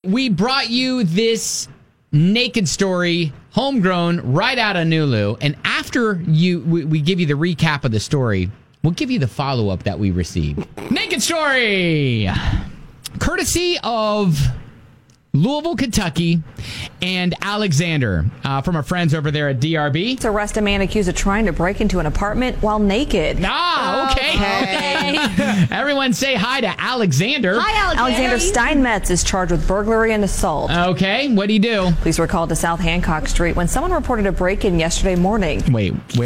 We brought you this naked story, homegrown, right out of Nulu. And after we give you the recap of the story, we'll give you the follow-up that we received. Naked story! Courtesy of Louisville, Kentucky, and Alexander from our friends over there at DRB. To arrest a man accused of trying to break into an apartment while naked. Okay. Everyone say hi to Alexander. Hi, Alexander Steinmetz is charged with burglary and assault. Okay, what'd he do? Police were called to South Hancock Street when someone reported a break-in yesterday morning. Wait, where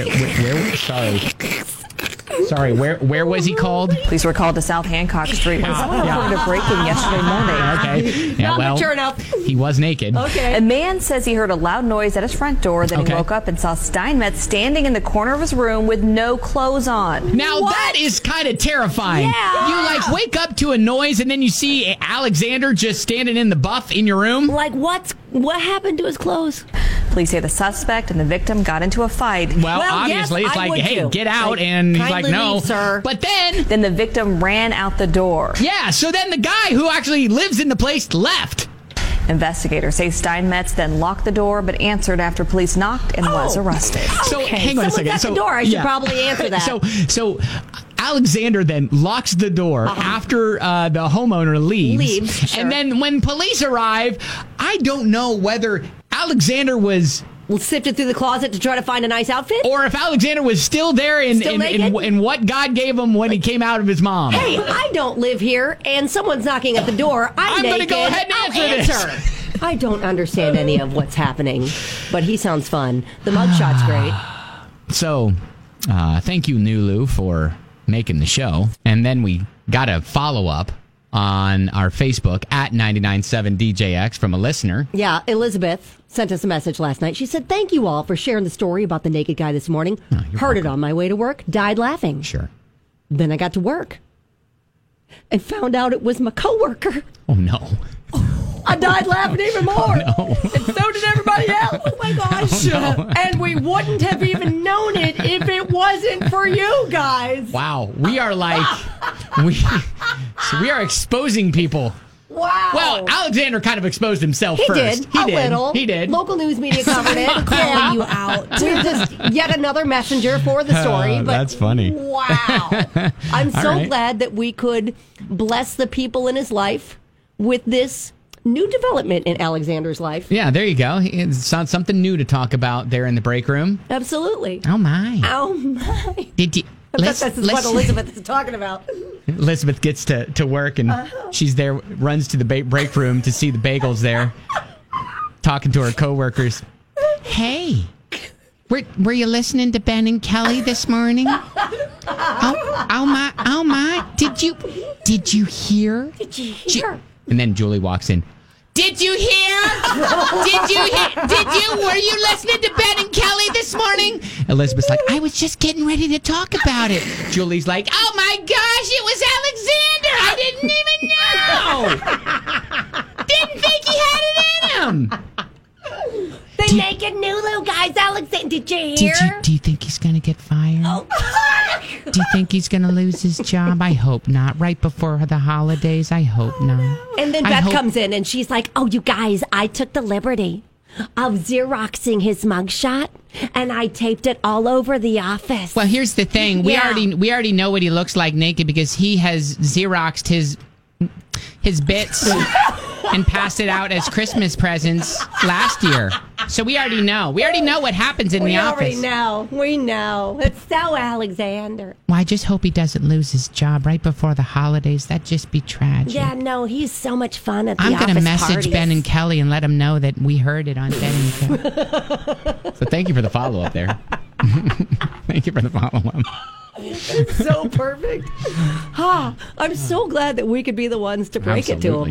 Sorry, where was he called? Police were called to South Hancock Street when someone reported a break-in yesterday morning. Okay. Yeah, Not well, mature enough. he was naked. Okay. A man says he heard a loud noise at his front door. Then he woke up and saw Steinmetz standing in the corner of his room with no clothes on. Now, that is kind of terrifying. Yeah. You, wake up to a noise and then you see Alexander just standing in the buff in your room? Like, what happened to his clothes? Police say the suspect and the victim got into a fight. Well, obviously, yes, it's I like, would hey, too. get out. Like, And he's like, kindly no. leave, sir. But then, Then the victim ran out the door. yeah, so then the guy who actually lives in the place left. Investigators say Steinmetz then locked the door but answered after police knocked and was arrested. So Okay, hang on a someone's second. at the door. I should probably answer that. So Alexander then locks the door after the homeowner leaves. Sure. And then when police arrive, I don't know whether Alexander was, Sifted through the closet to try to find a nice outfit? or if Alexander was still there in what God gave him when he came out of his mom. Hey, I don't live here, and someone's knocking at the door. I'm gonna naked. go ahead and I'll answer this. I don't understand any of what's happening, but he sounds fun. The mugshot's great. So, thank you, Nulu, for making the show. And then we got a follow-up on our Facebook at 997DJX from a listener. Yeah, Elizabeth sent us a message last night. She said, thank you all for sharing the story about the naked guy this morning. Heard it on my way to work, died laughing. Sure. Then I got to work and found out it was my coworker. Oh, no. I died laughing even more. No. And so did everybody else. Oh my gosh. And we wouldn't have even known it if it wasn't for you guys. Wow. We are we are exposing people. Wow. Well, Alexander kind of exposed himself He first. did. A little. He did. Local news media covered it. Calling you out. We're just yet another messenger for the story. But that's funny. Wow. I'm so right. glad that we could bless the people in his life with this new development in Alexander's life. Yeah, there you go. It's something new to talk about there in the break room. Absolutely. Oh, my. Oh, my. Did you... I bet this is what Elizabeth is talking about. Elizabeth gets to work and she's there, runs to the break room to see the bagels there, talking to her coworkers. Hey, were you listening to Ben and Kelly this morning? Oh my! Did you hear? Did you hear? And then Julie walks in. Did you hear? Were you listening to Ben and Kelly this morning? Elizabeth's like, I was just getting ready to talk about it. Julie's like, oh my gosh, it was Alexander. I didn't even know. Didn't think he had it in him. The naked Nulu guys, Alexander. Did you hear? Do you think he's going to get fired? Oh, Do you think he's going to lose his job? I hope not. Right before the holidays, I hope not. and then Beth comes in and she's like, oh, you guys, I took the liberty of Xeroxing his mugshot and I taped it all over the office. Well, here's the thing. We Yeah. already know what he looks like naked because he has Xeroxed his bits and passed it out as Christmas presents last year. So we already know. We already know what happens in the office. We know. It's so Alexander. Well, I just hope he doesn't lose his job right before the holidays. That'd just be tragic. Yeah, no, he's so much fun at the I'm office going to message parties. Ben and Kelly and let them know that we heard it on Ben and Kelly. So thank you for the follow-up there. Thank you for the follow-up. So perfect. I'm so glad that we could be the ones to break it to him.